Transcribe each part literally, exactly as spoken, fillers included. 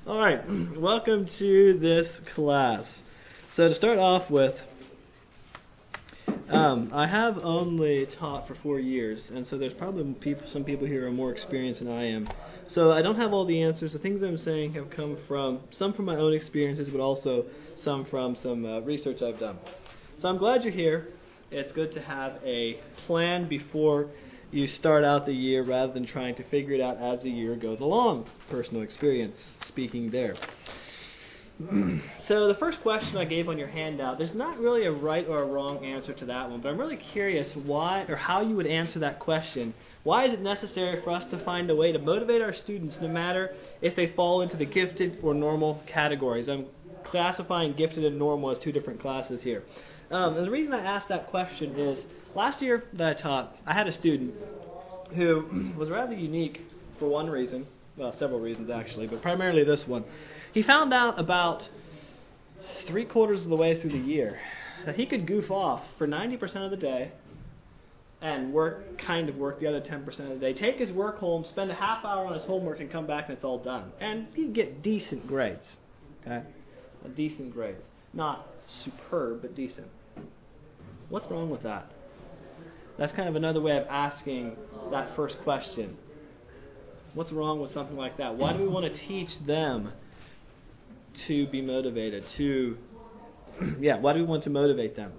All right, welcome to this class. So to start off with, um, I have only taught for four years, and so there's probably people, some people here who are more experienced than I am. So I don't have all the answers. The things I'm saying have come from, some from my own experiences, but also some from some uh, research I've done. So I'm glad you're here. It's good to have a plan before you start out the year rather than trying to figure it out as the year goes along. Personal experience speaking there. So the first question I gave on your handout, there's not really a right or a wrong answer to that one, but I'm really curious why or how you would answer that question. Why is it necessary for us to find a way to motivate our students no matter if they fall into the gifted or normal categories? I'm classifying gifted and normal as two different classes here. Um, and the reason I asked that question is, last year that I taught, I had a student who was rather unique for one reason, well, several reasons actually, but primarily this one. He found out about three quarters of the way through the year that he could goof off for ninety percent of the day and work, kind of work the other ten percent of the day, take his work home, spend a half hour on his homework, and come back and it's all done. And he'd get decent grades, okay? Decent grades. Not superb, but decent. What's wrong with that? That's kind of another way of asking that first question. What's wrong with something like that? Why do we want to teach them to be motivated? To, yeah, why do we want to motivate them?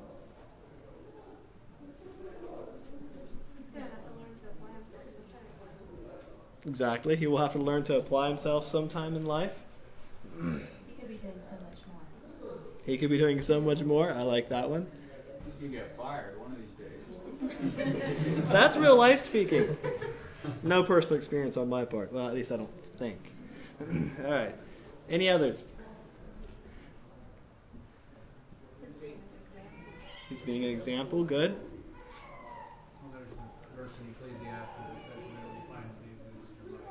Exactly. He will have to learn to apply himself sometime in life. He could be doing so much more. He could be doing so much more. I like that one. You can get fired one of these days. That's real life speaking. No personal experience on my part. Well, at least I don't think. All right. Any others? He's being an example. Good. Well, there's a verse in Ecclesiastes that says, "Whenever you find what you lose,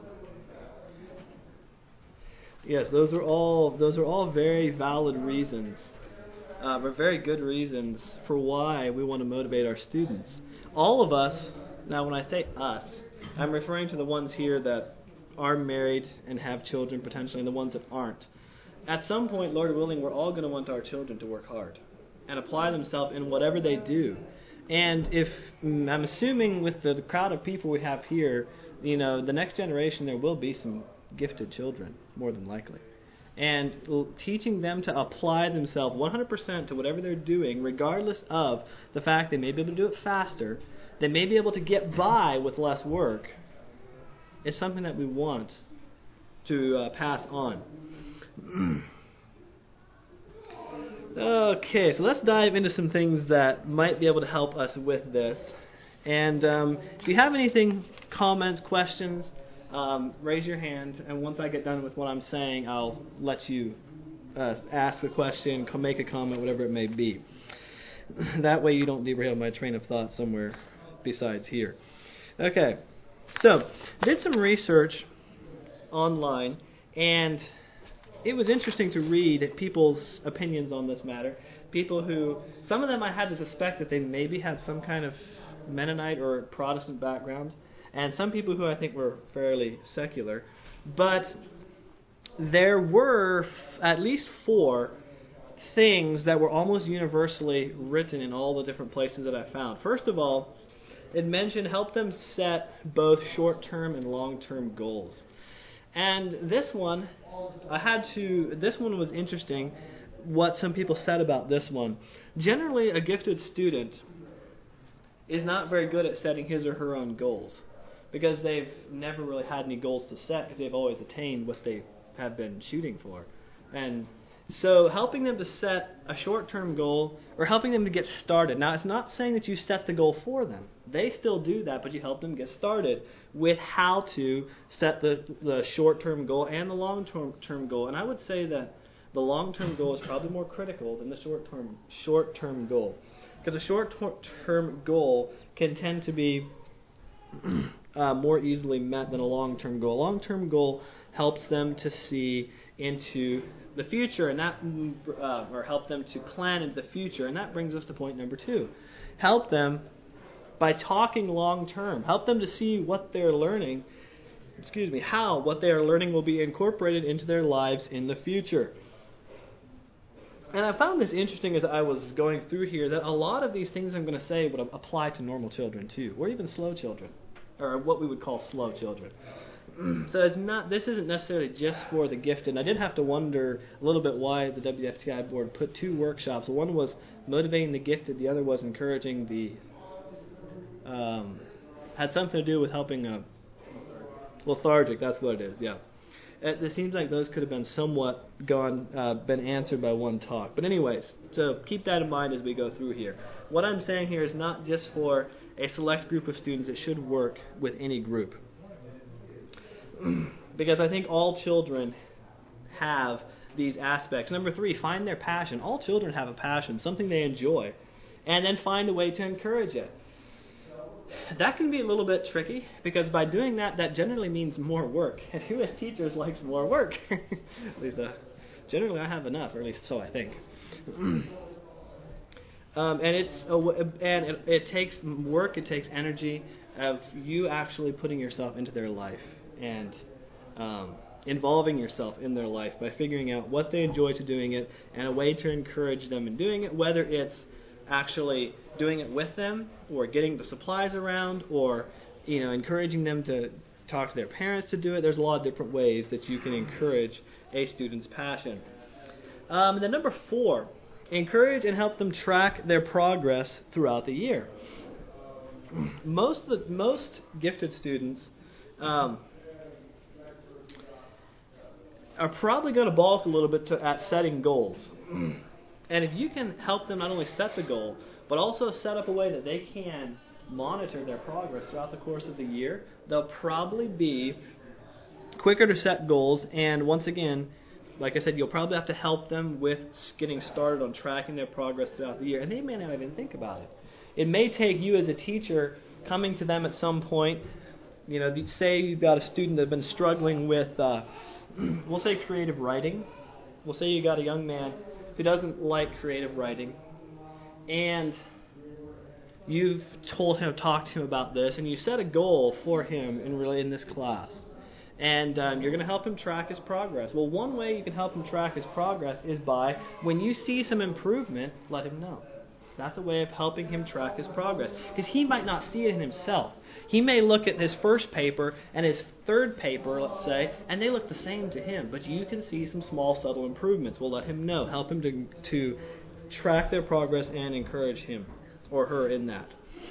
you're right." Yes, those are all those are all very valid reasons, uh, but very good reasons for why we want to motivate our students. All of us. Now, when I say us, I'm referring to the ones here that are married and have children potentially, and the ones that aren't. At some point, Lord willing, we're all going to want our children to work hard and apply themselves in whatever they do. And if I'm assuming with the crowd of people we have here, you know, the next generation there will be some gifted children, more than likely. And l- teaching them to apply themselves one hundred percent to whatever they're doing, regardless of the fact they may be able to do it faster, they may be able to get by with less work, is something that we want to uh, pass on. Okay, so let's dive into some things that might be able to help us with this. And um, if you have anything, comments, questions, um, raise your hand. And once I get done with what I'm saying, I'll let you uh, ask a question, make a comment, whatever it may be. That way you don't derail my train of thought somewhere besides here. Okay, so did some research online, and it was interesting to read people's opinions on this matter. People who, some of them I had to suspect that they maybe had some kind of Mennonite or Protestant background, and some people who I think were fairly secular. But there were f- at least four things that were almost universally written in all the different places that I found. First of all, it mentioned help them set both short-term and long-term goals. And this one, I had to, this one was interesting, what some people said about this one. Generally, a gifted student is not very good at setting his or her own goals because they've never really had any goals to set because they've always attained what they have been shooting for. And so helping them to set a short-term goal or helping them to get started. Now, it's not saying that you set the goal for them. They still do that, but you help them get started with how to set the, the short-term goal and the long-term term goal. And I would say that the long-term goal is probably more critical than the short-term short-term goal. Because a short-term goal can tend to be uh, more easily met than a long-term goal. A long-term goal helps them to see into the future, and that uh, or help them to plan into the future, and that brings us to point number two. Help them by talking long term. Help them to see what they're learning excuse me, how what they are learning will be incorporated into their lives in the future. And I found this interesting as I was going through here, that a lot of these things I'm going to say would apply to normal children too, or even slow children, or what we would call slow children. So it's not. This isn't necessarily just for the gifted. And I did have to wonder a little bit why the W F T I board put two workshops. One was motivating the gifted, the other was encouraging the, um, had something to do with helping a lethargic, that's what it is, yeah. It, it seems like those could have been somewhat gone, uh, been answered by one talk. But anyways, so keep that in mind as we go through here. What I'm saying here is not just for a select group of students. It should work with any group. Because I think all children have these aspects. Number three, find their passion. All children have a passion, something they enjoy. And then find a way to encourage it. That can be a little bit tricky, because by doing that, that generally means more work. And who as teachers likes more work? At least, uh, generally I have enough, or at least so I think. um, and it's a, and it, it takes work, it takes energy of you actually putting yourself into their life and um, involving yourself in their life by figuring out what they enjoy to doing it and a way to encourage them in doing it, whether it's actually doing it with them, or getting the supplies around, or you know, encouraging them to talk to their parents to do it. There's a lot of different ways that you can encourage a student's passion. Um, and then number four, encourage and help them track their progress throughout the year. Most of the, most gifted students um, are probably going to balk a little bit to, at setting goals. And if you can help them not only set the goal, but also set up a way that they can monitor their progress throughout the course of the year, they'll probably be quicker to set goals. And once again, like I said, you'll probably have to help them with getting started on tracking their progress throughout the year. And they may not even think about it. It may take you as a teacher coming to them at some point. You know, say you've got a student that's been struggling with, uh, we'll say creative writing. We'll say you got a young man who doesn't like creative writing, and you've told him, talked to him about this, and you set a goal for him in really in this class, and um, you're going to help him track his progress. Well, one way you can help him track his progress is by, when you see some improvement, let him know. That's a way of helping him track his progress, because he might not see it in himself. He may look at his first paper and his third paper, let's say, and they look the same to him, but you can see some small, subtle improvements. We'll let him know, help him to, to track their progress and encourage him or her in that.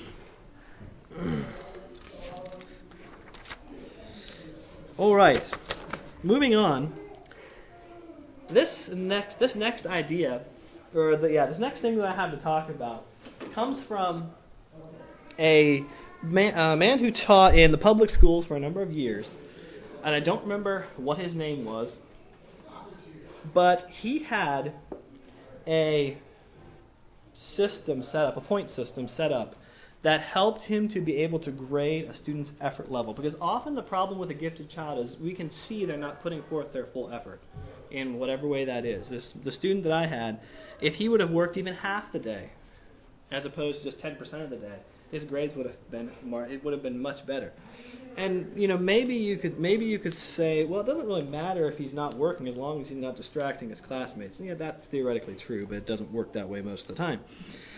All right, moving on. This next, this next idea, or the, yeah, this next thing that I have to talk about comes from a man, a man who taught in the public schools for a number of years, and I don't remember what his name was, but he had a system set up, a point system set up, that helped him to be able to grade a student's effort level. Because often the problem with a gifted child is we can see they're not putting forth their full effort in whatever way that is. This, the student that I had, if he would have worked even half the day, as opposed to just ten percent of the day, his grades would have been more, it would have been much better. And you know, maybe you could maybe you could say, well, it doesn't really matter if he's not working as long as he's not distracting his classmates. And yeah, that's theoretically true, but it doesn't work that way most of the time.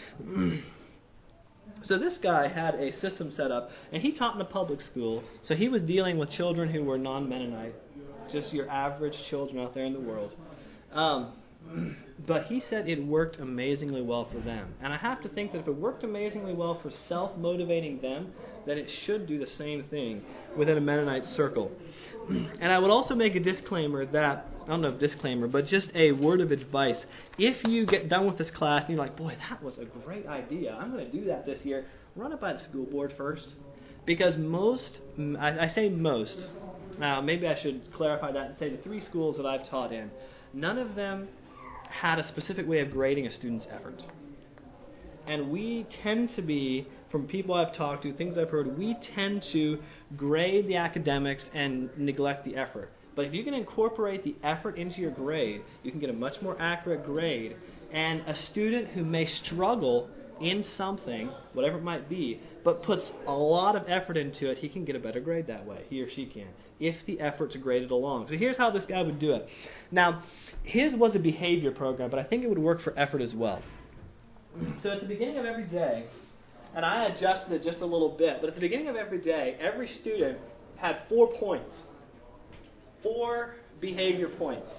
So this guy had a system set up, and he taught in a public school, so he was dealing with children who were non-Mennonite, just your average children out there in the world. Um, but he said it worked amazingly well for them. And I have to think that if it worked amazingly well for self-motivating them, then it should do the same thing within a Mennonite circle. And I would also make a disclaimer that, I don't know if disclaimer, but just a word of advice. If you get done with this class and you're like, boy, that was a great idea, I'm going to do that this year, run it by the school board first. Because most, I, I say most, now maybe I should clarify that and say the three schools that I've taught in, none of them had a specific way of grading a student's effort. And we tend to be, from people I've talked to, things I've heard, we tend to grade the academics and neglect the effort. But if you can incorporate the effort into your grade, you can get a much more accurate grade. And a student who may struggle in something, whatever it might be, but puts a lot of effort into it, he can get a better grade that way. He or she can, if the effort's graded along. So here's how this guy would do it. Now, his was a behavior program, but I think it would work for effort as well. So at the beginning of every day, and I adjusted it just a little bit, but at the beginning of every day, every student had four points. Four behavior points.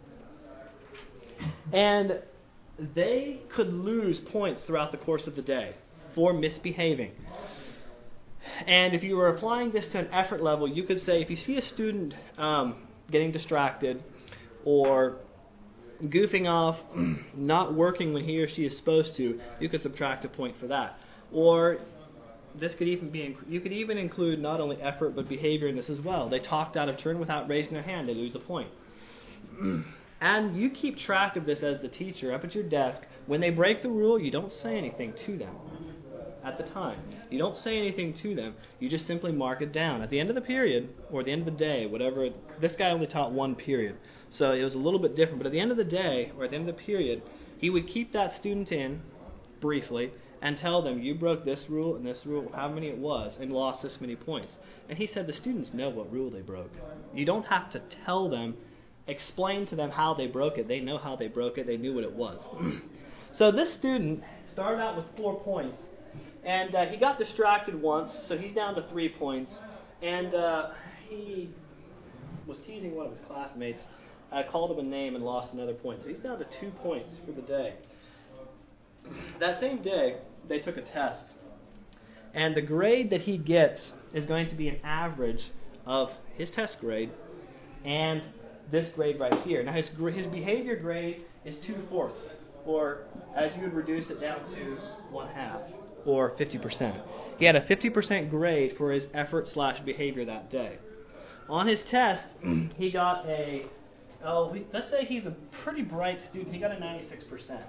And they could lose points throughout the course of the day for misbehaving. And if you were applying this to an effort level, you could say if you see a student um, getting distracted or goofing off, not working when he or she is supposed to, you could subtract a point for that. Or this could even be, you could even include not only effort but behavior in this as well. They talked out of turn without raising their hand, they lose a point. And you keep track of this as the teacher up at your desk. When they break the rule, you don't say anything to them at the time. You don't say anything to them. You just simply mark it down. At the end of the period, or at the end of the day, whatever, this guy only taught one period, so it was a little bit different. But at the end of the day, or at the end of the period, he would keep that student in, briefly, and tell them, you broke this rule and this rule, how many it was, and lost this many points. And he said the students know what rule they broke. You don't have to tell them, explain to them how they broke it. They know how they broke it. They knew what it was. So this student started out with four points, and uh, he got distracted once, so he's down to three points. And uh, he was teasing one of his classmates, uh, called him a name, and lost another point. So he's down to two points for the day. That same day, they took a test, and the grade that he gets is going to be an average of his test grade and this grade right here. Now his his behavior grade is two-fourths, or as you would reduce it down to one-half, or fifty percent. He had a fifty percent grade for his effort slash behavior that day. On his test, he got a, oh, let's say he's a pretty bright student. He got a ninety-six percent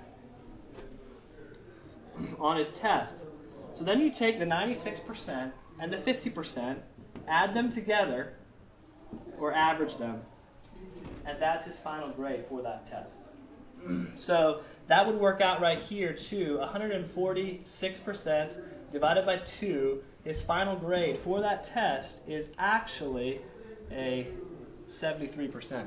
on his test. So then you take the ninety-six percent and the fifty percent, add them together, or average them, and that's his final grade for that test. So that would work out right here to one hundred forty-six percent divided by two. His final grade for that test is actually a seventy-three percent.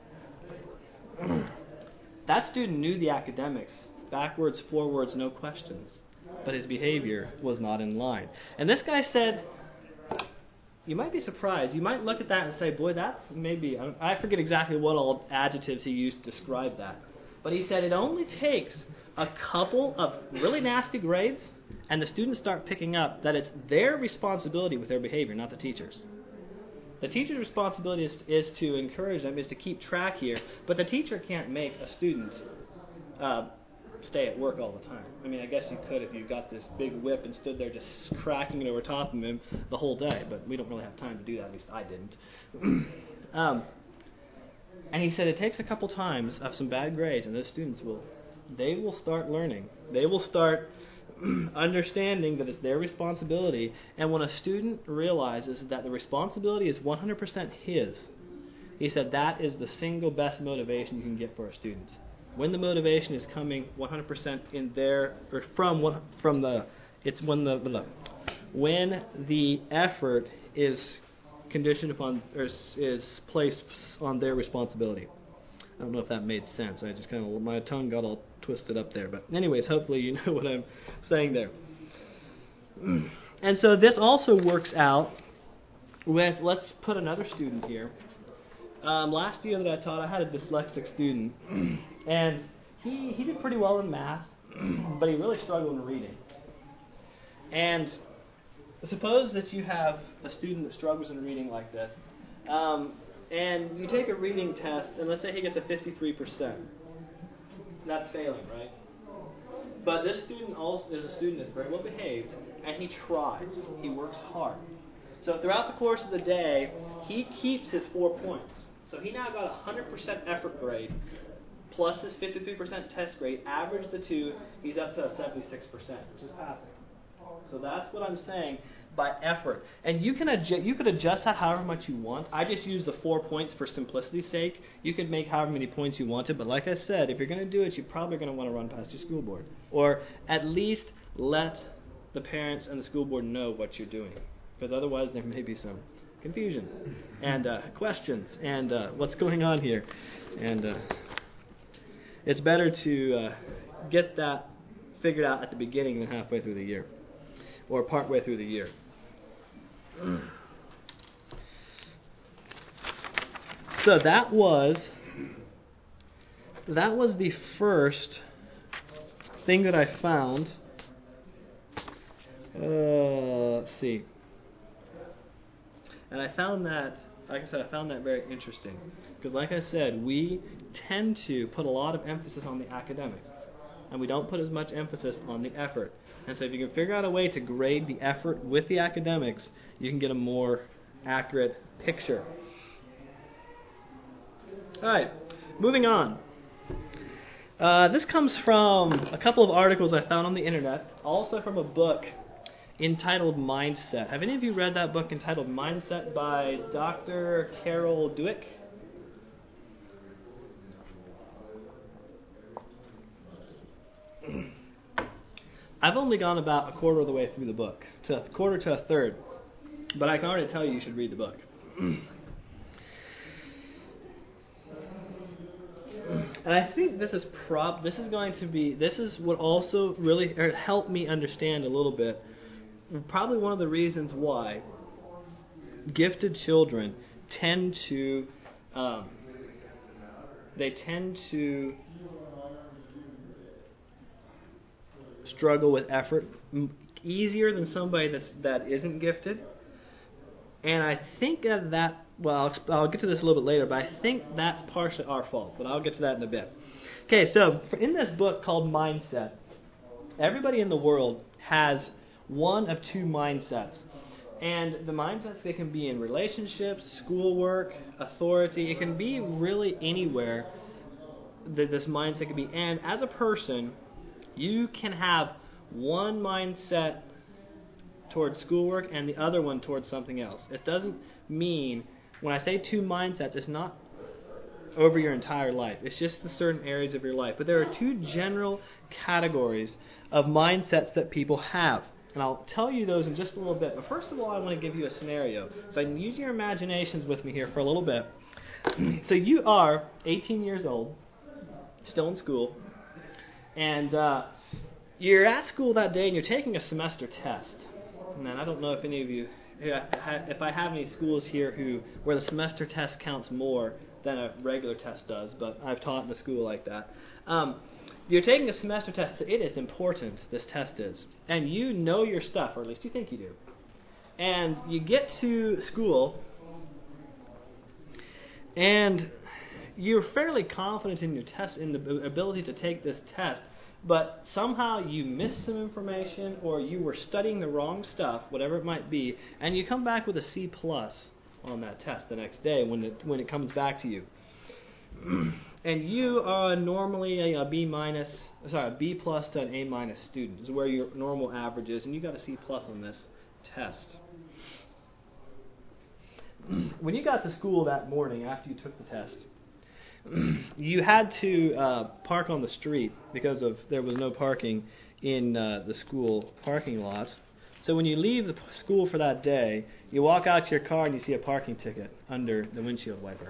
That student knew the academics, backwards, forwards, no questions, but his behavior was not in line. And this guy said, you might be surprised. You might look at that and say, boy, that's maybe, I forget exactly what all adjectives he used to describe that. But he said it only takes a couple of really nasty grades and the students start picking up that it's their responsibility with their behavior, not the teacher's. The teacher's responsibility is, is to encourage them, is to keep track here, but the teacher can't make a student uh, stay at work all the time. I mean, I guess you could if you got this big whip and stood there just cracking it over top of him the whole day, but we don't really have time to do that, at least I didn't. um, and he said it takes a couple times of some bad grades, and those students will, they will start learning. They will start understanding that it's their responsibility, and when a student realizes that the responsibility is one hundred percent his, he said that is the single best motivation you can get for a student. When the motivation is coming one hundred percent in their, or from one, from the, it's when the, the when the effort is conditioned upon, or is, is placed on their responsibility. I don't know if that made sense. I just kind of, my tongue got all twisted up there. But anyways, hopefully you know what I'm saying there. And so this also works out with, let's put another student here. Um, last year that I taught, I had a dyslexic student. And he, he did pretty well in math, but he really struggled in reading. And suppose that you have a student that struggles in reading like this. Um, and you take a reading test, and let's say he gets a fifty-three percent. That's failing, right? But this student also is a student that's very well behaved, and he tries. He works hard. So throughout the course of the day, he keeps his four points. So he now got a one hundred percent effort grade, plus his fifty-three percent test grade. Average the two, he's up to a seventy-six percent, which is passing. So that's what I'm saying. by effort. And you can adjust, you could adjust that however much you want. I just use the four points for simplicity's sake. You could make however many points you wanted, but like I said, if you're going to do it, you're probably going to want to run past your school board. Or at least let the parents and the school board know what you're doing. Because otherwise there may be some confusion and uh, questions and uh, what's going on here. And uh, it's better to uh, get that figured out at the beginning than halfway through the year or partway through the year. So that was that was the first thing that I found. Uh, let's see. And I found that, like I said, I found that very interesting. Because like I said, we tend to put a lot of emphasis on the academics. And we don't put as much emphasis on the effort. And so if you can figure out a way to grade the effort with the academics, you can get a more accurate picture. Alright, moving on. Uh, this comes from a couple of articles I found on the internet, also from a book entitled Mindset. Have any of you read that book entitled Mindset by Doctor Carol Dweck? I've only gone about a quarter of the way through the book, to a quarter to a third, but I can already tell you you should read the book. And I think this is prob this is going to be this is what also really or helped me understand a little bit. Probably one of the reasons why gifted children tend to um, they tend to struggle with effort easier than somebody that's that isn't gifted. And I think that, that well, I'll, I'll get to this a little bit later, but I think that's partially our fault. But I'll get to that in a bit. Okay, so for, in this book called Mindset, everybody in the world has one of two mindsets. And the mindsets, they can be in relationships, schoolwork, authority. It can be really anywhere that this mindset can be. And as a person, you can have one mindset towards schoolwork and the other one towards something else. It doesn't mean, when I say two mindsets, it's not over your entire life. It's just in certain areas of your life. But there are two general categories of mindsets that people have. And I'll tell you those in just a little bit. But first of all, I want to give you a scenario. So I can use your imaginations with me here for a little bit. So you are eighteen years old, still in school, and uh, you're at school that day and you're taking a semester test. And I don't know if any of you, if I have any schools here who where the semester test counts more than a regular test does, but I've taught in a school like that. Um, You're taking a semester test. It is important, this test is. And you know your stuff, or at least you think you do. And you get to school, and you're fairly confident in your test, in the ability to take this test, but somehow you miss some information, or you were studying the wrong stuff, whatever it might be, and you come back with a C plus on that test the next day when it, when it comes back to you. And you are normally a, a B minus, sorry, a B plus to an A minus student. This is where your normal average is, and you got a C plus on this test. When you got to school that morning after you took the test, you had to uh, park on the street because of there was no parking in uh, the school parking lot. So when you leave the school for that day, you walk out to your car and you see a parking ticket under the windshield wiper.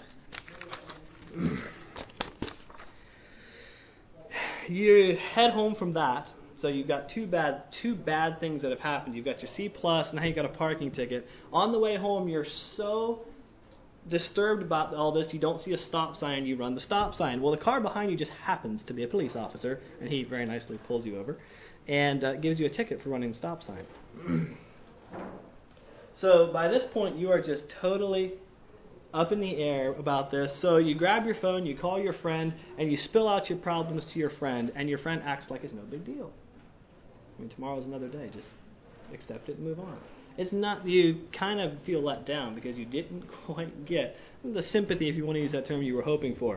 You head home from that, so you've got two bad two bad things that have happened. You've got your C plus, now you got a parking ticket. On the way home, you're so disturbed about all this, you don't see a stop sign, you run the stop sign. Well, the car behind you just happens to be a police officer, and he very nicely pulls you over and uh, gives you a ticket for running the stop sign. So by this point, you are just totally up in the air about this. So you grab your phone, you call your friend, and you spill out your problems to your friend, and your friend acts like it's no big deal. I mean, tomorrow's another day. Just accept it and move on. It's not, you kind of feel let down because you didn't quite get the sympathy, if you want to use that term, you were hoping for.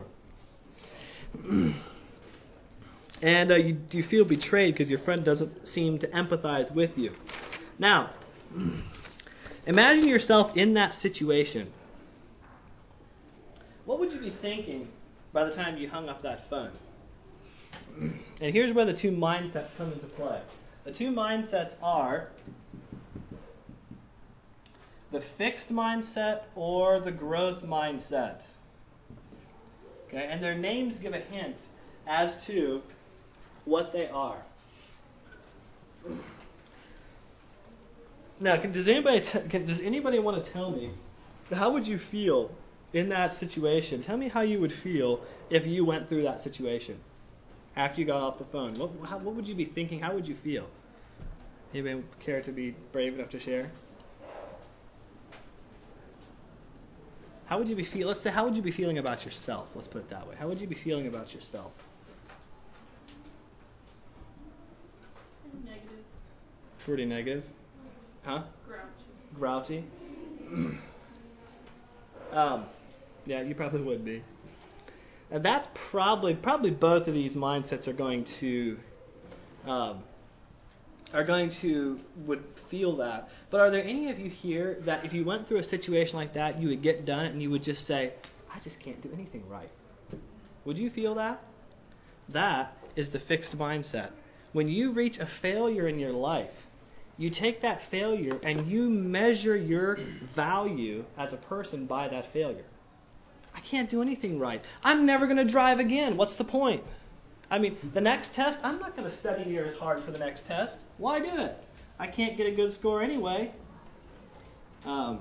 And uh, you, you feel betrayed because your friend doesn't seem to empathize with you. Now, Imagine yourself in that situation. What would you be thinking by the time you hung up that phone? And here's where the two mindsets come into play. The two mindsets are the fixed mindset or the growth mindset. Okay, and their names give a hint as to what they are. Now, can, does anybody t- can, does anybody want to tell me how would you feel in that situation? Tell me how you would feel if you went through that situation after you got off the phone. What how, what would you be thinking? How would you feel? Anybody care to be brave enough to share? How would you be feel? Let's say, how would you be feeling about yourself? Let's put it that way. How would you be feeling about yourself? Negative. Pretty negative. Huh? Grouchy. Grouchy. um, yeah, you probably would be. And that's probably probably both of these mindsets are going to um, are going to would feel that. But are there any of you here that if you went through a situation like that, you would get done and you would just say, I just can't do anything right? Would you feel that? That is the fixed mindset. When you reach a failure in your life, you take that failure and you measure your value as a person by that failure. I can't do anything right. I'm never going to drive again. What's the point? I mean, the next test, I'm not going to study near as hard for the next test. Why do it? I can't get a good score anyway. Um,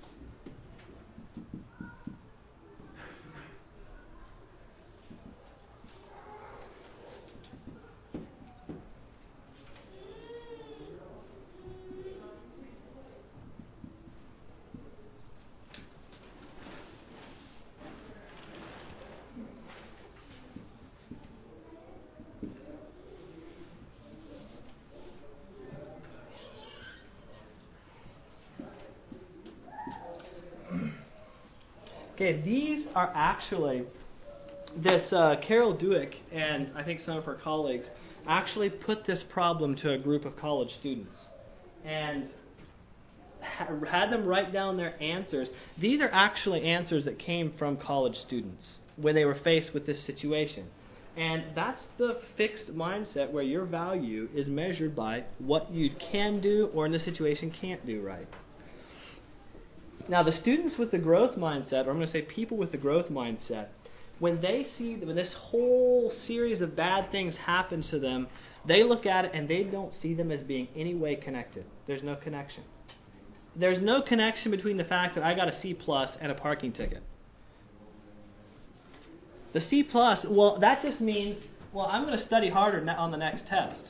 Okay, these are actually, this uh, Carol Dweck and I think some of her colleagues actually put this problem to a group of college students and ha- had them write down their answers. These are actually answers that came from college students when they were faced with this situation. And that's the fixed mindset where your value is measured by what you can do or in this situation can't do right. Now, the students with the growth mindset, or I'm going to say people with the growth mindset, when they see when this whole series of bad things happen to them, they look at it and they don't see them as being any way connected. There's no connection. There's no connection between the fact that I got a C plus and a parking ticket. The C plus, well, that just means, well, I'm going to study harder on the next test.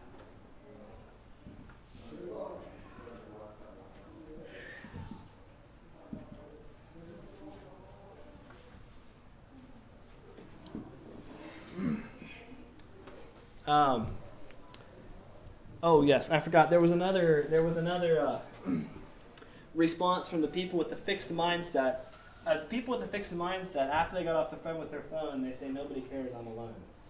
Um, oh yes, I forgot. There was another. There was another uh, response from the people with the fixed mindset. Uh, the people with the fixed mindset, after they got off the phone with their phone, they say, "Nobody cares. I'm alone."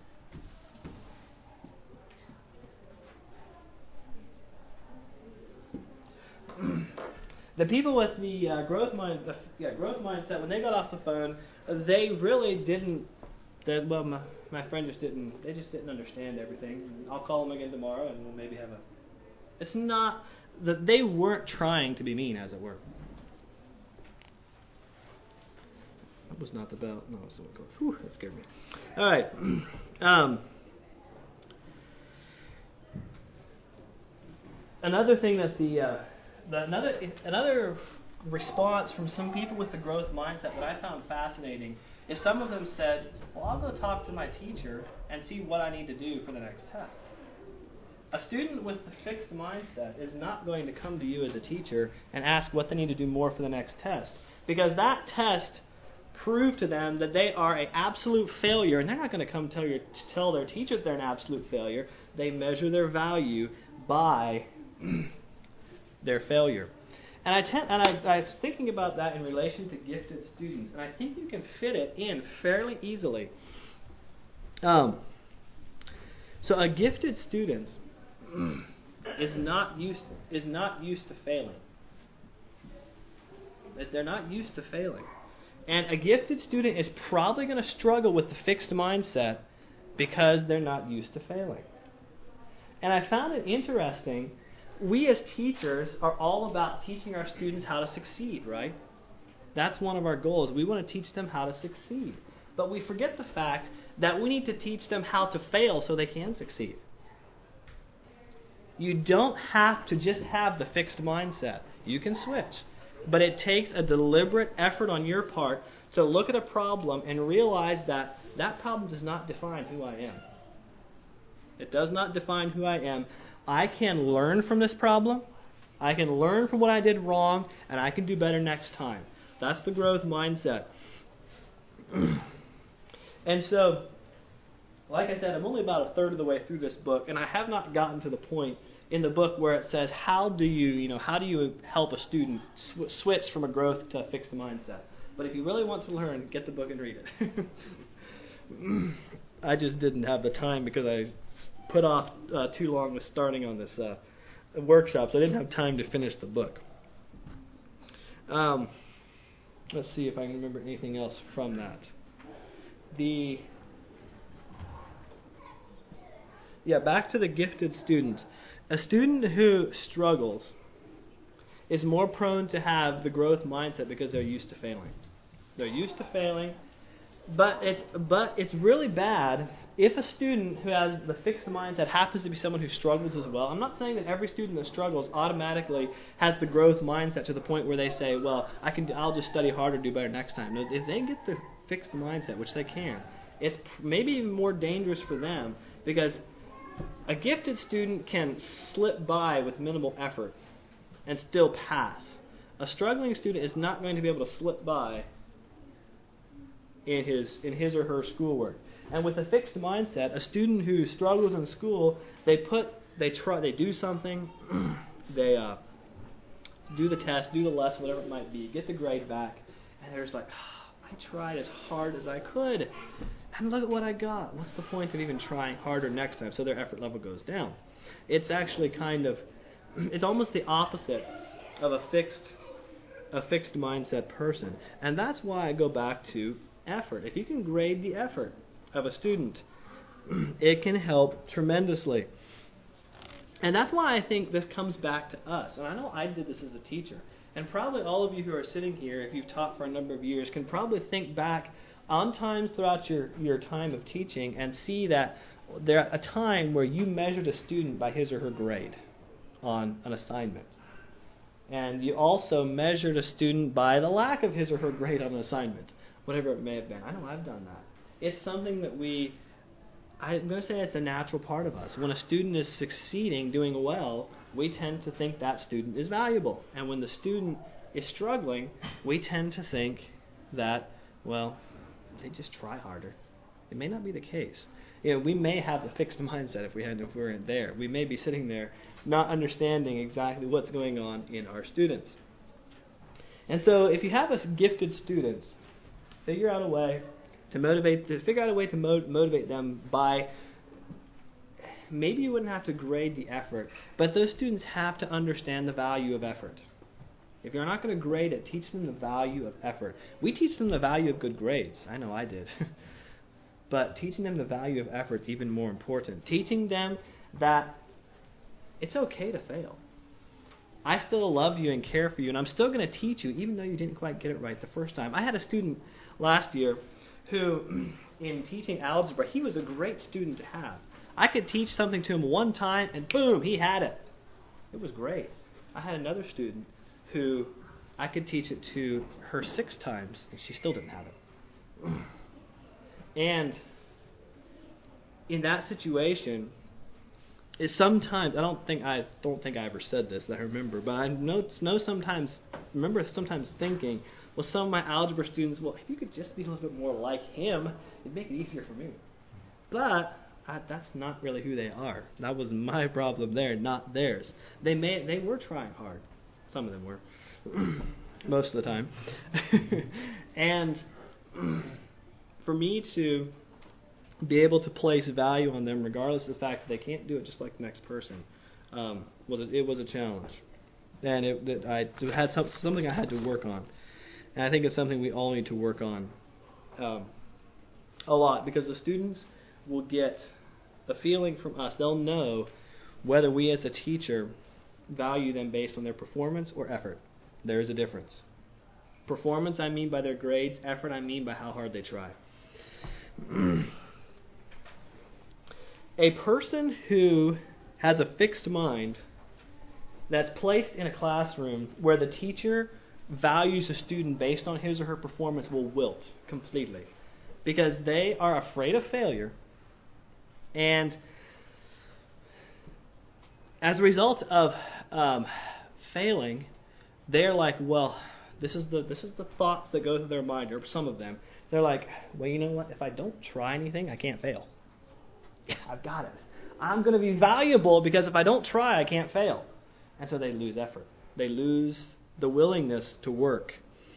The people with the uh, growth mind, uh, yeah, growth mindset, when they got off the phone, uh, they really didn't. They, well, my, my friend just didn't. They just didn't understand everything. I'll call them again tomorrow, and we'll maybe have a. It's not that they weren't trying to be mean, as it were. That was not the bell. No, it was someone close. Whew, that scared me. All right. Um, another thing that the, uh, the another another response from some people with the growth mindset that I found fascinating is some of them said, well, I'll go talk to my teacher and see what I need to do for the next test. A student with the fixed mindset is not going to come to you as a teacher and ask what they need to do more for the next test, because that test proved to them that they are an absolute failure, and they're not going to come tell, your, tell their teacher that they're an absolute failure. They measure their value by their failure. And I, te- and I, I was thinking about that in relation to gifted students, and I think you can fit it in fairly easily. Um, so a gifted student is not used is not used to failing. That they're not used to failing. And a gifted student is probably going to struggle with the fixed mindset because they're not used to failing. And I found it interesting. We as teachers are all about teaching our students how to succeed, right? That's one of our goals. We want to teach them how to succeed. But we forget the fact that we need to teach them how to fail so they can succeed. You don't have to just have the fixed mindset. You can switch. But it takes a deliberate effort on your part to look at a problem and realize that that problem does not define who I am. It does not define who I am. I can learn from this problem. I can learn from what I did wrong, and I can do better next time. That's the growth mindset. And so, like I said, I'm only about a third of the way through this book, and I have not gotten to the point in the book where it says how do you, you know, how do you help a student sw- switch from a growth to a fixed mindset. But if you really want to learn, get the book and read it. I just didn't have the time because I put off uh, too long with starting on this uh, workshop, so I didn't have time to finish the book. Um, let's see if I can remember anything else from that. The yeah, back to the gifted student. A student who struggles is more prone to have the growth mindset because they're used to failing. They're used to failing, but it's but it's really bad if a student who has the fixed mindset happens to be someone who struggles as well. I'm not saying that every student that struggles automatically has the growth mindset to the point where they say, "Well, I can I'll just study harder, do better next time." No, if they get the fixed mindset, which they can, it's maybe even more dangerous for them because a gifted student can slip by with minimal effort and still pass. A struggling student is not going to be able to slip by in his in his or her schoolwork. And with a fixed mindset, a student who struggles in school, they put they try they do something, they uh, do the test, do the lesson, whatever it might be, get the grade back, and they're just like, oh, I tried as hard as I could. And look at what I got. What's the point of even trying harder next time? So their effort level goes down. It's actually kind of, it's almost the opposite of a fixed, a fixed mindset person. And that's why I go back to effort. If you can grade the effort of a student, it can help tremendously. And that's why I think this comes back to us. And I know I did this as a teacher. And probably all of you who are sitting here, if you've taught for a number of years, can probably think back on times throughout your, your time of teaching and see that there a time where you measured a student by his or her grade on an assignment. And you also measured a student by the lack of his or her grade on an assignment, whatever it may have been. I know I've done that. It's something that we, I'm going to say it's a natural part of us. When a student is succeeding, doing well, we tend to think that student is valuable. And when the student is struggling, we tend to think that, well, they just try harder. It may not be the case. You know, we may have the fixed mindset if we had if we weren't there. We may be sitting there not understanding exactly what's going on in our students. And so if you have a gifted student, figure out a way to motivate to figure out a way to mo- motivate them by, maybe you wouldn't have to grade the effort, but those students have to understand the value of effort. If you're not going to grade it, teach them the value of effort. We teach them the value of good grades. I know I did. But teaching them the value of effort is even more important. Teaching them that it's okay to fail. I still love you and care for you, and I'm still going to teach you even though you didn't quite get it right the first time. I had a student last year who, in teaching algebra, he was a great student to have. I could teach something to him one time, and boom, he had it. It was great. I had another student who I could teach it to her six times, and she still didn't have it. And in that situation, is sometimes I don't think I don't think I ever said this that I remember, but I know know sometimes remember sometimes thinking, well, some of my algebra students, well, if you could just be a little bit more like him, it'd make it easier for me. But I, that's not really who they are. That was my problem there, not theirs. They may they were trying hard. Some of them were, most of the time. And for me to be able to place value on them, regardless of the fact that they can't do it just like the next person, um, was a, it was a challenge, and it, it I it had some, something I had to work on, and I think it's something we all need to work on um, a lot, because the students will get a feeling from us. They'll know whether we as a teacher value them based on their performance or effort. There is a difference. Performance, I mean by their grades. Effort, I mean by how hard they try. A person who has a fixed mind that's placed in a classroom where the teacher values a student based on his or her performance will wilt completely, because they are afraid of failure, and as a result of um, failing, they're like, well, this is the this is the thoughts that go through their mind, or some of them. They're like, well, you know what? If I don't try anything, I can't fail. Yeah, I've got it. I'm going to be valuable because if I don't try, I can't fail. And so they lose effort. They lose the willingness to work.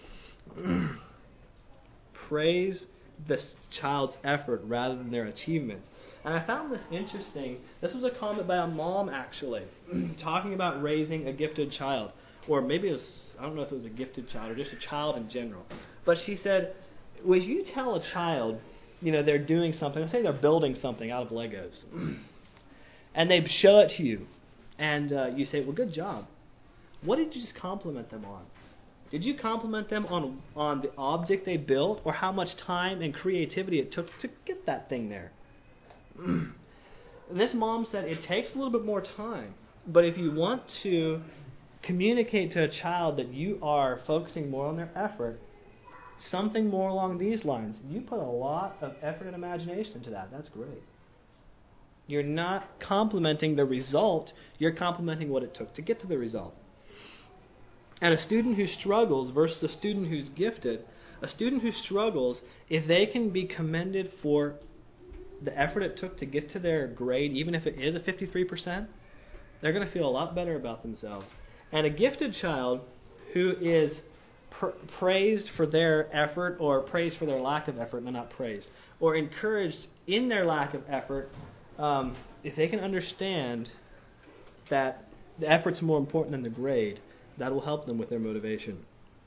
Praise this child's effort rather than their achievements. And I found this interesting. This was a comment by a mom, actually, talking about raising a gifted child. Or maybe it was, I don't know if it was a gifted child or just a child in general. But she said, when you tell a child, you know, they're doing something, let's say they're building something out of Legos, and they show it to you, and uh, you say, well, good job. What did you just compliment them on? Did you compliment them on on the object they built, or how much time and creativity it took to get that thing there? And this mom said it takes a little bit more time, but if you want to communicate to a child that you are focusing more on their effort, something more along these lines, you put a lot of effort and imagination into that. That's great. You're not complimenting the result, you're complimenting what it took to get to the result. And a student who struggles versus a student who's gifted, a student who struggles, if they can be commended for the effort it took to get to their grade, even if it is a fifty-three percent, they're going to feel a lot better about themselves. And a gifted child who is pr- praised for their effort, or praised for their lack of effort, no, not praised, or encouraged in their lack of effort, um, if they can understand that the effort's more important than the grade, that will help them with their motivation.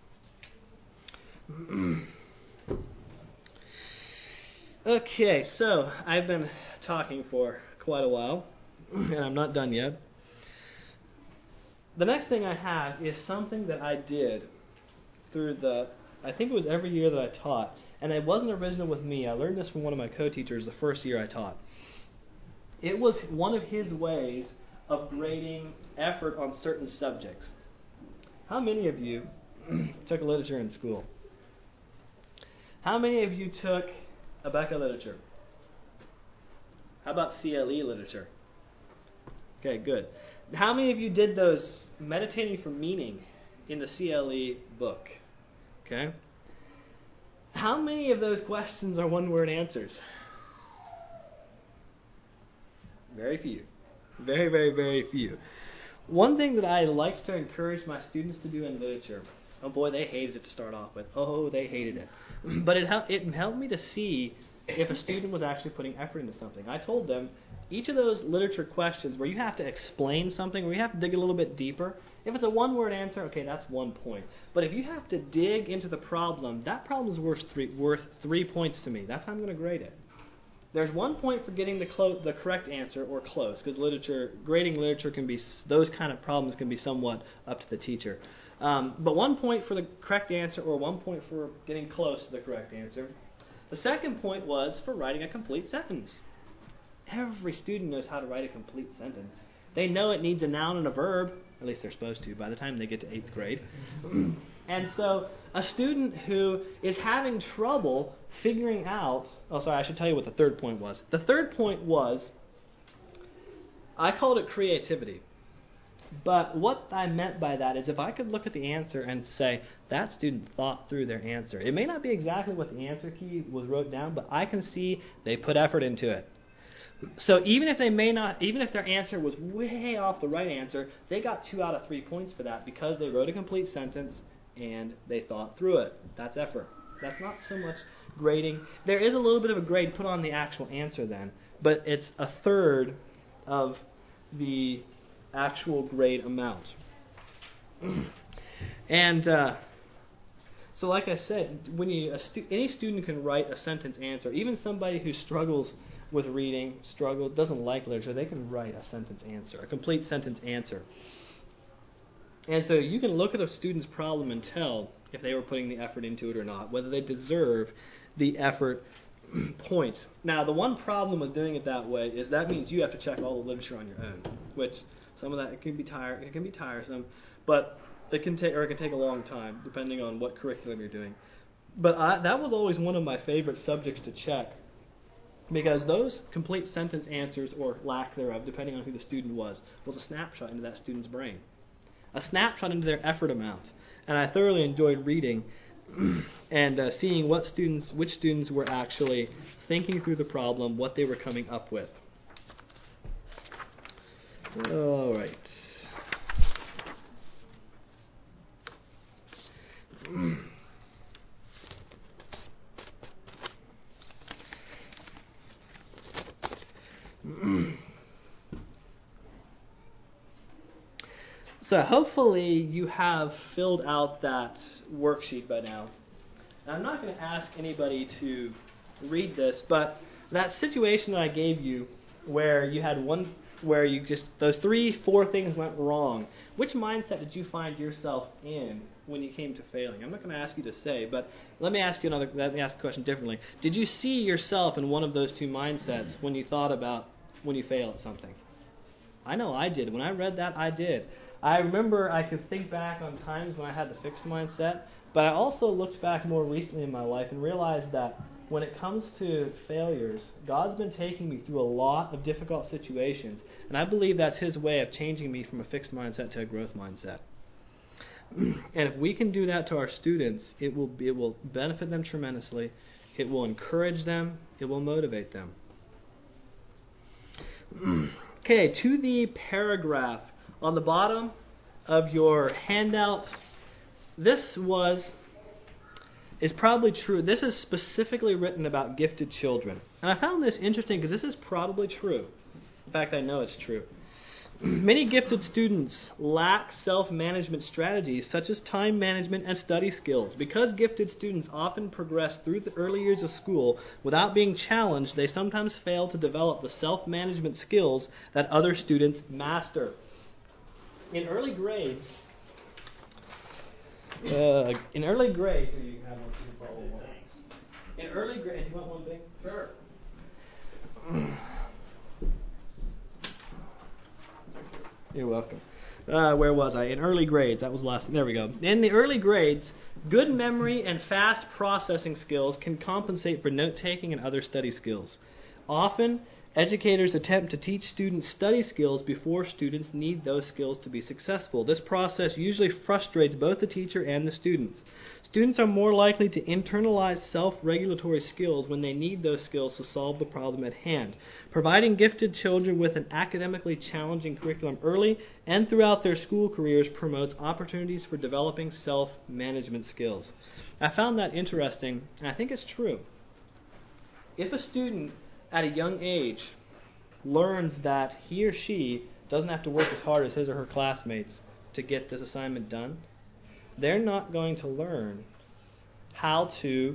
Okay, so I've been talking for quite a while, and I'm not done yet. The next thing I have is something that I did through the, I think it was every year that I taught, and it wasn't original with me. I learned this from one of my co-teachers the first year I taught. It was one of his ways of grading effort on certain subjects. How many of you took literature in school? How many of you took Abeka literature? How about C L E literature? Okay, good. How many of you did those meditating for meaning in the C L E book? Okay. How many of those questions are one-word answers? Very few. Very, very, very few. One thing that I like to encourage my students to do in literature, oh boy, they hated it to start off with. Oh, they hated it. But it, hel- it helped me to see if a student was actually putting effort into something. I told them, each of those literature questions where you have to explain something, where you have to dig a little bit deeper, if it's a one-word answer, okay, that's one point. But if you have to dig into the problem, that problem is worth three, worth three points to me. That's how I'm going to grade it. There's one point for getting the clo- the correct answer or close, because literature, grading literature can be, those kind of problems can be somewhat up to the teacher. Um, but one point for the correct answer, or one point for getting close to the correct answer. The second point was for writing a complete sentence. Every student knows how to write a complete sentence. They know it needs a noun and a verb, at least they're supposed to by the time they get to eighth grade. And so a student who is having trouble figuring out, oh sorry, I should tell you what the third point was. The third point was, I called it creativity. But what I meant by that is if I could look at the answer and say, that student thought through their answer. It may not be exactly what the answer key was wrote down, but I can see they put effort into it. So even if they may not, even if their answer was way off the right answer, they got two out of three points for that because they wrote a complete sentence and they thought through it. That's effort. That's not so much grading. There is a little bit of a grade put on the actual answer then, but it's a third of the actual grade amount. And uh, so like I said, when you a stu- any student can write a sentence answer. Even somebody who struggles with reading, struggle, doesn't like literature, they can write a sentence answer, a complete sentence answer. And so you can look at a student's problem and tell if they were putting the effort into it or not, whether they deserve the effort points. Now, the one problem with doing it that way is that means you have to check all the literature on your own, which some of that it can be tire it can be tiresome, but it can take or it can take a long time depending on what curriculum you're doing. But I, that was always one of my favorite subjects to check, because those complete sentence answers, or lack thereof, depending on who the student was, was a snapshot into that student's brain, a snapshot into their effort amount. And I thoroughly enjoyed reading and uh, seeing what students, which students were actually thinking through the problem, what they were coming up with. All right. So hopefully you have filled out that worksheet by now. Now, I'm not going to ask anybody to read this, but that situation that I gave you where you had one, where you just, those three, four things went wrong, which mindset did you find yourself in when you came to failing? I'm not going to ask you to say, but let me ask you another, let me ask the question differently. Did you see yourself in one of those two mindsets when you thought about when you fail at something? I know I did. When I read that, I did. I remember I could think back on times when I had the fixed mindset, but I also looked back more recently in my life and realized that when it comes to failures, God's been taking me through a lot of difficult situations, and I believe that's His way of changing me from a fixed mindset to a growth mindset. And if we can do that to our students, it will be, it will benefit them tremendously. It will encourage them. It will motivate them. Okay, to the paragraph on the bottom of your handout, this was, is probably true. This is specifically written about gifted children. And I found this interesting because this is probably true. In fact, I know it's true. Many gifted students lack self-management strategies such as time management and study skills. Because gifted students often progress through the early years of school without being challenged, they sometimes fail to develop the self-management skills that other students master. In early grades, uh, in early grades, so you have one, two, follow one. In early grades, do you want one big? Sure. You're welcome. Uh, where was I? In early grades, that was last. There we go. In the early grades, good memory and fast processing skills can compensate for note-taking and other study skills. Often, educators attempt to teach students study skills before students need those skills to be successful. This process usually frustrates both the teacher and the students. Students are more likely to internalize self-regulatory skills when they need those skills to solve the problem at hand. Providing gifted children with an academically challenging curriculum early and throughout their school careers promotes opportunities for developing self-management skills. I found that interesting, and I think it's true. If a student at a young age learns that he or she doesn't have to work as hard as his or her classmates to get this assignment done, they're not going to learn how to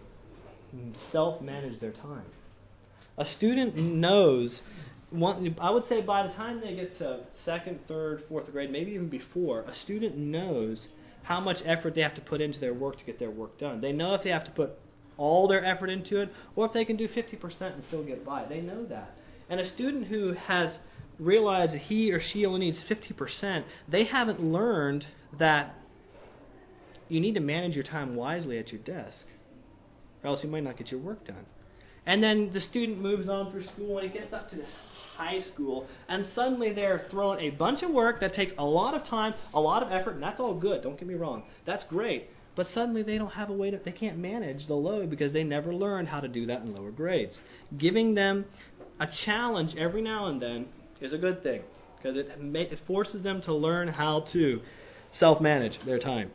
self-manage their time. A student knows, one, I would say by the time they get to second, third, fourth grade, maybe even before, a student knows how much effort they have to put into their work to get their work done. They know if they have to put all their effort into it, or if they can do fifty percent and still get by. They know that. And a student who has realized that he or she only needs fifty percent, they haven't learned that you need to manage your time wisely at your desk, or else you might not get your work done. And then the student moves on through school and he gets up to this high school, and suddenly they're throwing a bunch of work that takes a lot of time, a lot of effort, and that's all good, don't get me wrong. That's great. But suddenly they don't have a way to, they can't manage the load because they never learned how to do that in lower grades. Giving them a challenge every now and then is a good thing because it, it forces them to learn how to self-manage their time.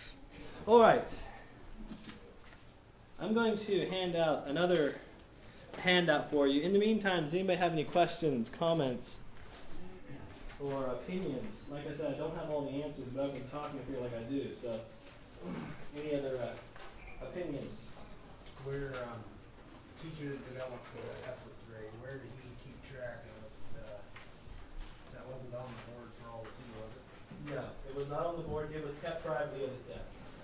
All right. I'm going to hand out another handout for you. In the meantime, does anybody have any questions, comments, or opinions? Like I said, I don't have all the answers, but I've been talking up here like I do. So, any other uh, opinions? Where um, teacher developed the effort grade, where did he keep track of the, that wasn't on the board for all to see, was it? No, it was not on the board. It was kept privately at his desk.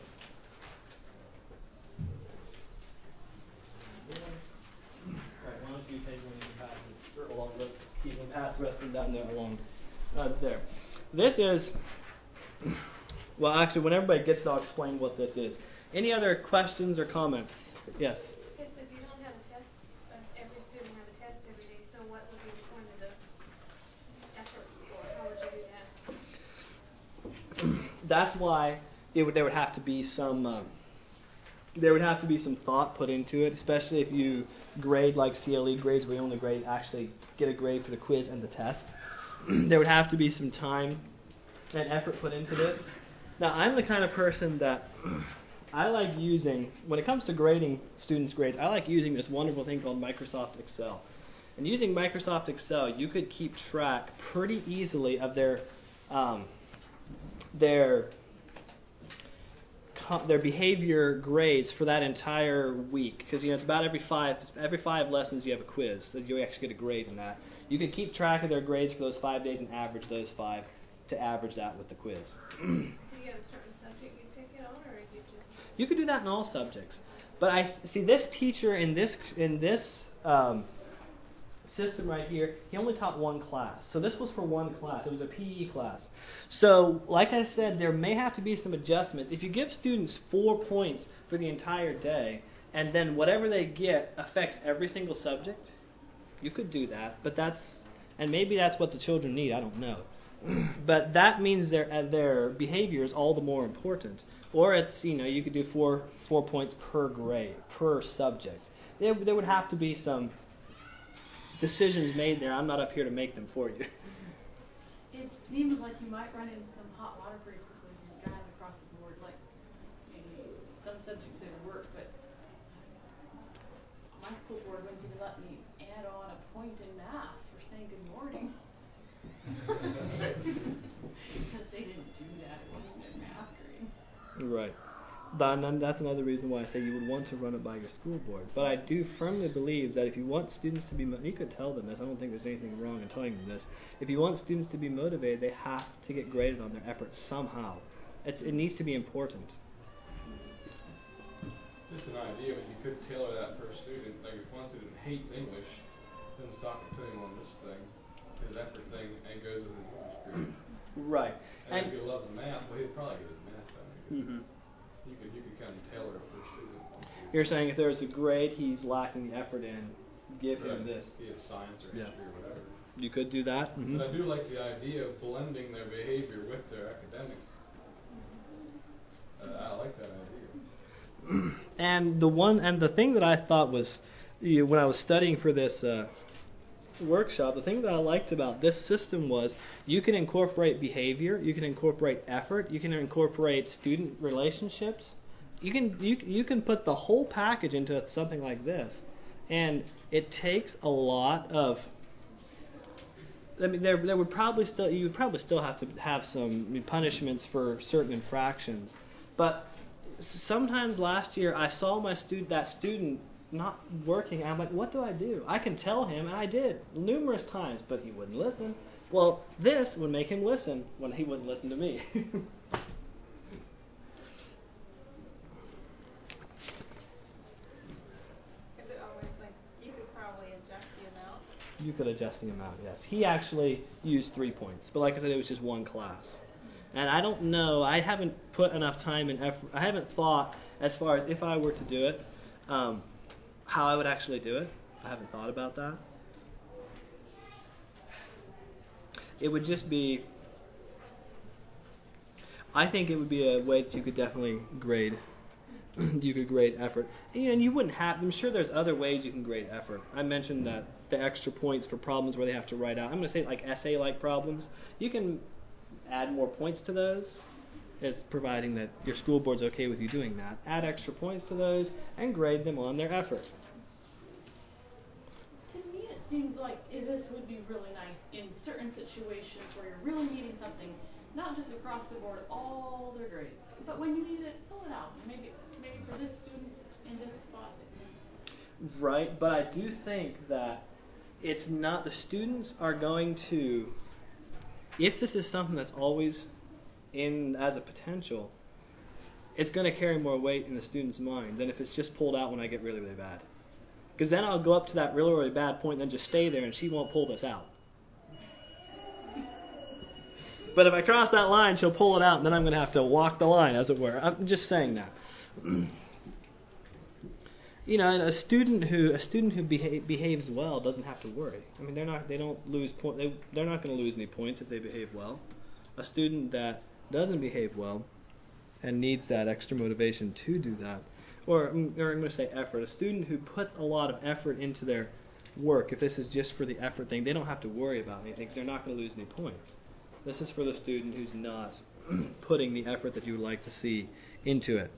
Alright, why don't you take one and pass it along the keep them pass the rest of them down there along uh, there. This is well actually when everybody gets it I'll explain what this is. Any other questions or comments? Yes. Yes, if you don't have a test, uh, every student have a test every day, so what would be the point of the effort score? How would you do that? That's why it would, there would have to be some um, there would have to be some thought put into it, especially if you grade like C L E grades where you only grade actually get a grade for the quiz and the test. There would have to be some time and effort put into this. Now, I'm the kind of person that I like using, when it comes to grading students' grades, I like using this wonderful thing called Microsoft Excel. And using Microsoft Excel, you could keep track pretty easily of their um, their their behavior grades for that entire week, because you know it's about every five every five lessons you have a quiz, so you actually get a grade in that. You can keep track of their grades for those five days and average those five to average that with the quiz. Do you have a certain subject you pick it on, or you just? You could do that in all subjects, but I see this teacher in this in this um, system right here. He only taught one class, so this was for one class. It was a P E class. So, like I said, there may have to be some adjustments. If you give students four points for the entire day, and then whatever they get affects every single subject, you could do that. But that's, and maybe that's what the children need. I don't know. But that means their uh, their behavior is all the more important. Or it's, you know, you could do four four points per grade, per subject. There, there would have to be some decisions made there. I'm not up here to make them for you. It seems like you might run into some hot water pretty quickly when you're driving across the board. Like, maybe some subjects that work, but my school board wouldn't even let me add on a point in math for saying good morning. Because they didn't do that. It wasn't their math grade. Right. But that's another reason why I say you would want to run it by your school board. But I do firmly believe that if you want students to be, mo- you could tell them this. I don't think there's anything wrong in telling them this. If you want students to be motivated, they have to get graded on their efforts somehow. It's, it needs to be important. Just an idea, but you could tailor that per student. Like if one student hates English, then stop and put him on this thing, his effort thing, and goes with his English period. Right. And, And if he loves math, well, he'd probably get his math done. mm-hmm. You could you could kind of tailor it per student. You're saying if there's a grade he's lacking the effort in, give right. him this. Be it science or Yeah. history or whatever. You could do that. Mm-hmm. But I do like the idea of blending their behavior with their academics. Uh, I like that idea. And the one and the thing that I thought was, you know, when I was studying for this uh, workshop, the thing that I liked about this system was you can incorporate behavior, you can incorporate effort, you can incorporate student relationships. You can you you can put the whole package into something like this, and it takes a lot of. I mean, there there would probably still you would probably still have to have some punishments for certain infractions, but sometimes last year I saw my student that student not working. I'm like, what do I do? I can tell him, and I did numerous times, but he wouldn't listen. Well, this would make him listen when he wouldn't listen to me. Is it always like you could probably adjust the amount? You could adjust the amount, yes. He actually used three points, but like I said, it was just one class. And I don't know, I haven't put enough time and effort, I haven't thought as far as if I were to do it, um, how I would actually do it. I haven't thought about that. It would just be, I think it would be a way that you could definitely grade. You could grade effort. And you wouldn't have, I'm sure there's other ways you can grade effort. I mentioned that the extra points for problems where they have to write out. I'm going to say like essay-like problems. You can add more points to those, as providing that your school board's okay with you doing that. Add extra points to those and grade them on their effort. seems like eh, this would be really nice in certain situations where you're really needing something, not just across the board, all their grades. But when you need it, pull it out. Maybe maybe for this student in this spot. Right, but I do think that it's not, the students are going to, if this is something that's always in as a potential, it's going to carry more weight in the student's mind than if it's just pulled out when I get really, really bad. Because then I'll go up to that really, really bad point and then just stay there and she won't pull this out. But if I cross that line, she'll pull it out and then I'm going to have to walk the line, as it were. I'm just saying that. You know, and a student who a student who beha- behaves well doesn't have to worry. I mean, they're not they don't lose point. They they're not going to lose any points if they behave well. A student that doesn't behave well and needs that extra motivation to do that, or, or I'm going to say effort. A student who puts a lot of effort into their work, if this is just for the effort thing, they don't have to worry about anything because they're not going to lose any points. This is for the student who's not putting the effort that you would like to see into it.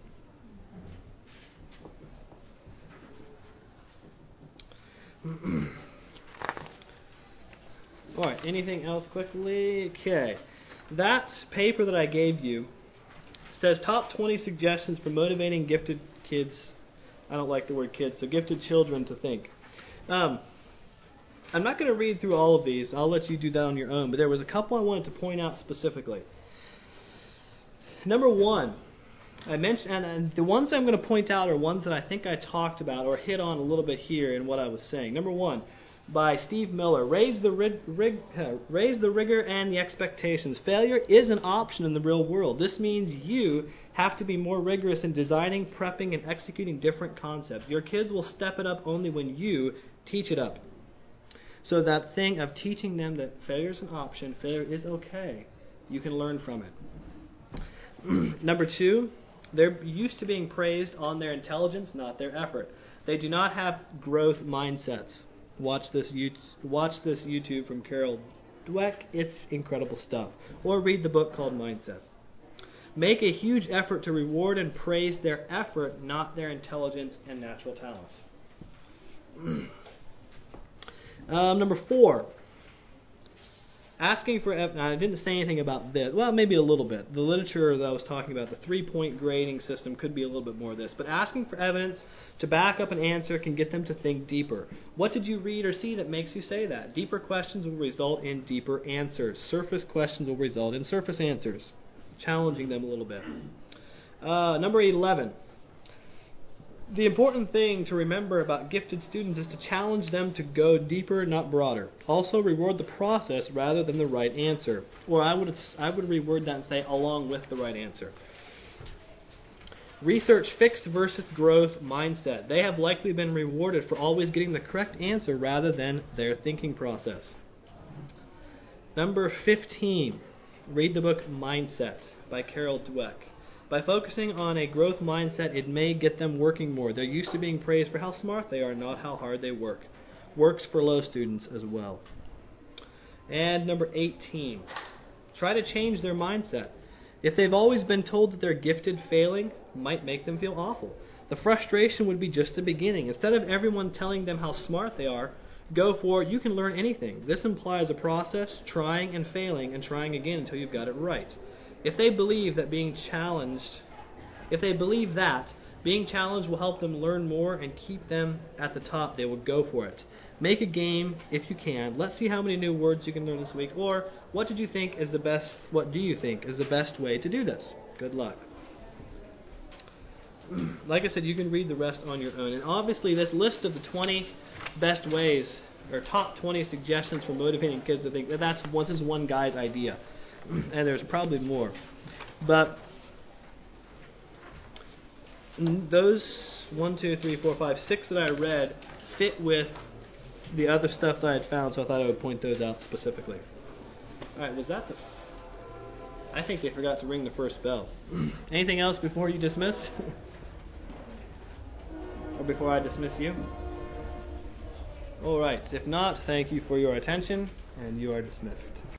Alright, anything else quickly? Okay. That paper that I gave you says top twenty suggestions for motivating gifted kids. I don't like the word kids, so gifted children to think. Um, I'm not going to read through all of these. I'll let you do that on your own. But there was a couple I wanted to point out specifically. Number one, I mentioned, and, and the ones I'm going to point out are ones that I think I talked about or hit on a little bit here in what I was saying. Number one, by Steve Miller, raise the rig, rig, uh, raise the rigor and the expectations. Failure is an option in the real world. This means you have to be more rigorous in designing, prepping, and executing different concepts. Your kids will step it up only when you teach it up. So that thing of teaching them that failure is an option, failure is okay, you can learn from it. Number two, they're used to being praised on their intelligence, not their effort. They do not have growth mindsets. Watch this watch this YouTube from Carol Dweck. It's incredible stuff. Or read the book called Mindset. Make a huge effort to reward and praise their effort, not their intelligence and natural talent. um, number four. Asking for evidence. I didn't say anything about this. Well, maybe a little bit. The literature that I was talking about, the three-point grading system, could be a little bit more of this. But asking for evidence to back up an answer can get them to think deeper. What did you read or see that makes you say that? Deeper questions will result in deeper answers. Surface questions will result in surface answers. Challenging them a little bit. Uh, number eleven. The important thing to remember about gifted students is to challenge them to go deeper, not broader. Also, reward the process rather than the right answer. Or I would I would reword that and say along with the right answer. Research fixed versus growth mindset. They have likely been rewarded for always getting the correct answer rather than their thinking process. Number fifteen. Read the book Mindset by Carol Dweck. By focusing on a growth mindset, it may get them working more. They're used to being praised for how smart they are, not how hard they work. Works for low students as well. And number eighteen, try to change their mindset. If they've always been told that they're gifted, failing might make them feel awful. The frustration would be just the beginning. Instead of everyone telling them how smart they are, go for you can learn anything. This implies a process, trying and failing and trying again until you've got it right. If they believe that being challenged, if they believe that being challenged will help them learn more and keep them at the top, they will go for it. Make a game if you can. Let's see how many new words you can learn this week. Or what did you think is the best? What do you think is the best way to do this? Good luck. Like I said, you can read the rest on your own. And obviously, this list of the twenty best ways or top twenty suggestions for motivating kids to think, that's this is one guy's idea. And there's probably more. But those one, two, three, four, five, six that I read fit with the other stuff that I had found, so I thought I would point those out specifically. Alright, was that the... I think they forgot to ring the first bell. Anything else before you dismiss? Or before I dismiss you? Alright, if not, thank you for your attention, and you are dismissed.